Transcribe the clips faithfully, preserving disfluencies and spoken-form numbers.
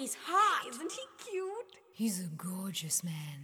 He's hot. Isn't he cute? He's a gorgeous man.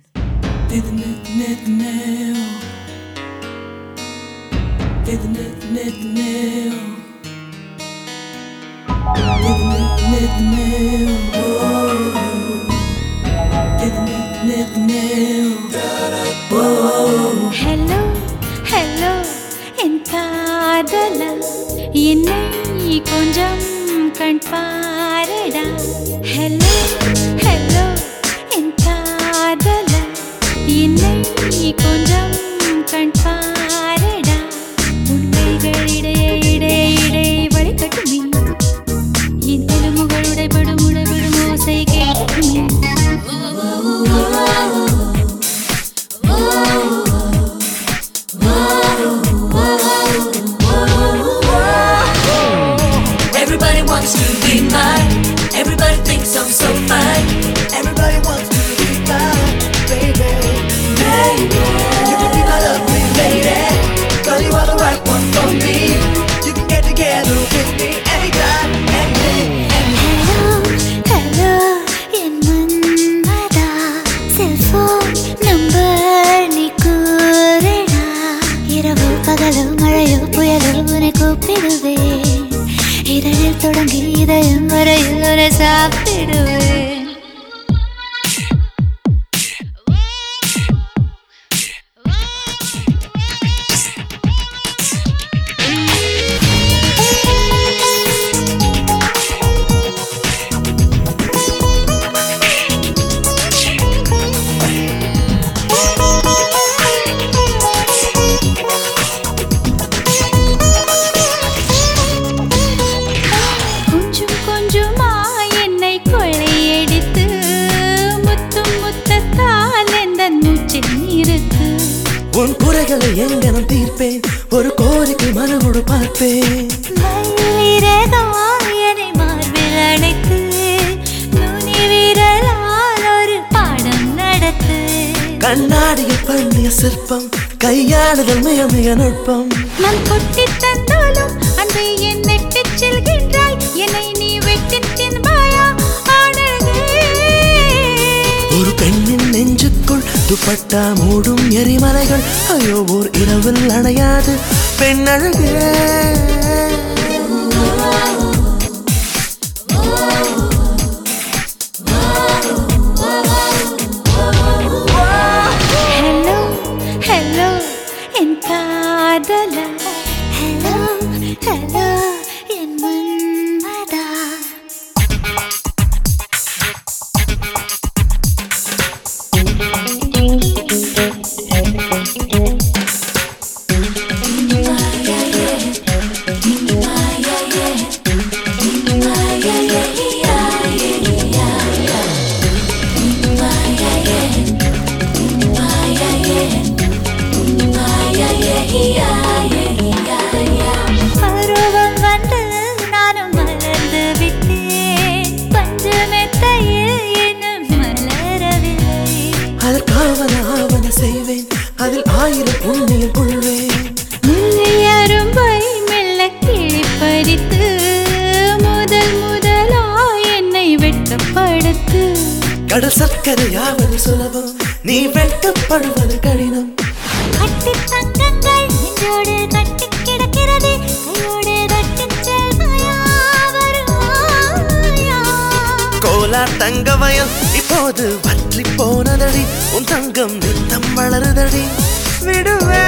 Hello, hello, என் காதலா என்னை கொஞ்சம் கண் பாரடா. Hello, hello, என் காதலா என்னை கொஞ்சம் கண் பாரடா. உண்மைகள் இடையே இடையே இடையே வழிகட்டுமே, என் எலும்புகள் உடைபடும் உடைபடும் ஓசை கேட்குமே. Everybody wants to be mine. Everybody thinks I'm so fine. Everybody wants to be mine, baby, baby. You can be my lovely lady, 'cause you are the right one for me. You can get together with me anytime, any day, any day. Hello, hello, என் Manmatha, cellphone number நீ கூறடா. இரவு பகலோ மழையோ புயலோ உன்னை கூப்பிடுவேன். இதழில் தொடங்கி இதயம் வரையில் ஒரு சாப்பிடுவேன். உன் குறைகளை எங்கனம் தீர்ப்பேன், ஒரு கோரிக்கை மனமுடு பார்ப்பேன். மயிலிறகாயனை மார்பில் அணைத்து நுனி விரலால் ஒரு பாடம் நடத்து. கண்ணாடியில் பண்ணிய சிற்பம், கையாளுதல் மிக மிக நுட்பம். நான் கொட்டி தந்தாலும் அன்பை என் நெட்டிச் செல்கின்றாய், என்னை நீ வெட்டித் தின்பாயா அழகே. ஒரு பெண்ணின் நெஞ்சுக்குள் துப்பட்டா மூடும் எரிமலைகள், ஐயோ ஓர் இரவில் அணையாது பெண்ணழகே. Hello, hello, என் காதலா. Hello, hello, என் மன்மதா. பருவம் வந்து நானும் மலர்ந்து விட்டேன், பஞ்சமெத்தையில் இன்னும் மலரவில்லை. அதற்காவன ஆவன செய்வேன், அதில் ஆயிரம் புண்ணியம் கொள்வேன். முல்லை அரும்பை மெல்ல கிழிப்பறித்து முதல் முதலா என்னை வெட்கப்படுத்து. கடல் சர்க்கரையாவது சுலபம், நீ வெட்கப்படுவது கடினம். கட்டி தங்கங்கள் நெஞ்சோடு கட்டி கிடக்கிறது, கையோடு கட்டிச் செல்வாயா வருவாயா. கோலா தங்க வயல் இப்போது வற்றி போனதடி, உன் தங்கம் நித்தம் வளருதடி விடுவே.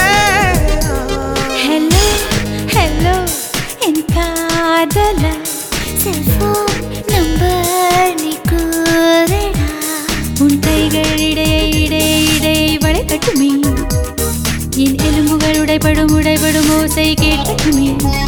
ஹலோ, ஹலோ, என் காதலா, செல்போன் நம்பர் நீ கூறடா. உன் கைகள் இடையே இடையே இடையே வளைக்கட்டுமே, என் எலும்புகள் உடைபடும் உடைபடும் ஓசை கேட்கட்டுமே.